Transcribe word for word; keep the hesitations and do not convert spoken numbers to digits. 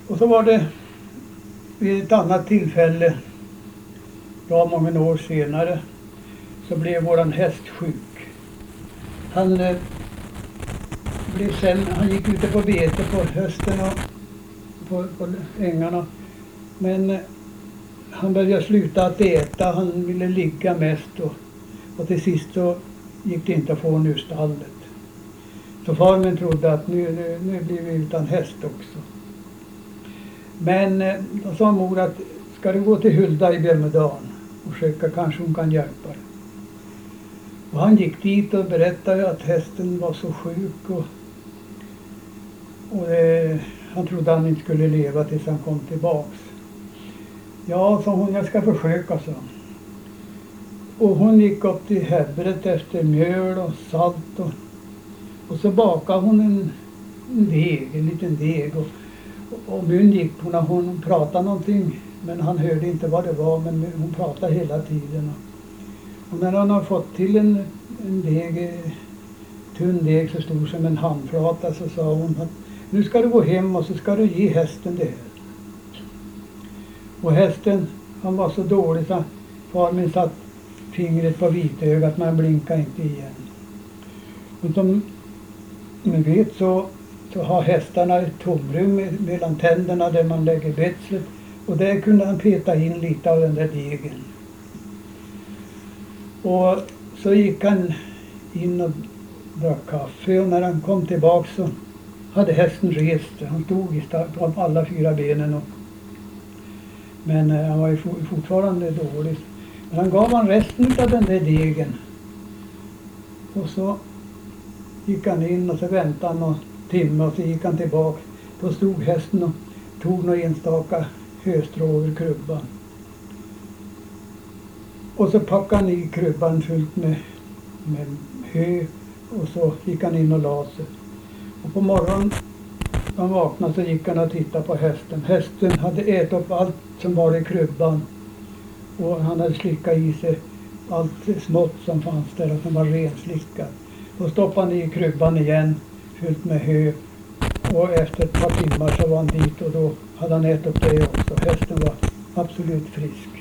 Och så var det vid ett annat tillfälle, bra många år senare, så blev våran häst sjuk. Han eh, blev sen, han gick ute på bete på hösten och på, på ängarna. Men eh, han började sluta att äta, han ville ligga mest och, och till sist så gick det inte att få honom ur stallet. Så far min trodde att nu, nu, nu blir vi utan häst också. Men eh, då sa mor att ska du gå till Hulda i Bjälmedalen och försöka, kanske hon kan hjälpa dig. Och han gick dit och berättade att hästen var så sjuk och, och eh, han trodde han inte skulle leva tills han kom tillbaks. Ja, sa hon, jag ska försöka, så. Och hon gick upp till Hebbret efter mjöl och salt och, och så bakade hon en, en deg, en liten deg och, och, och mun gick på när hon pratade någonting, men han hörde inte vad det var, men hon pratade hela tiden. Och när han har fått till en, en deg, tunn deg så stor som en handflata, så sa hon att nu ska du gå hem och så ska du ge hästen det här. Och hästen, han var så dålig så far min satt fingret på vitögat, men han blinkade inte igen. Och som ni vet så, så har hästarna ett tomrum mellan tänderna där man lägger betslet, och där kunde han peta in lite av den där degen. Och så gick han in och drack kaffe, och när han kom tillbaka så hade hästen rest. Han stod i på alla fyra benen, och, men eh, han var ju fortfarande dålig. Men han gav han resten av den där degen. Och så gick han in och så väntade han någon timme och så gick han tillbaka. Då stod hästen och tog några enstaka höstrå över krubban. Och så packade han i krubban fullt med, med hö, och så gick han in och la sig. Och på morgonen när han vaknade så gick han och tittade på hästen. Hästen hade ätit upp allt som var i krubban. Och han hade slickat i sig allt smått som fanns där och som var renslickat. Då stoppade han i krubban igen, fyllt med hö. Och efter ett par timmar så var han dit, och då hade han ätit upp det också. Hästen var absolut frisk.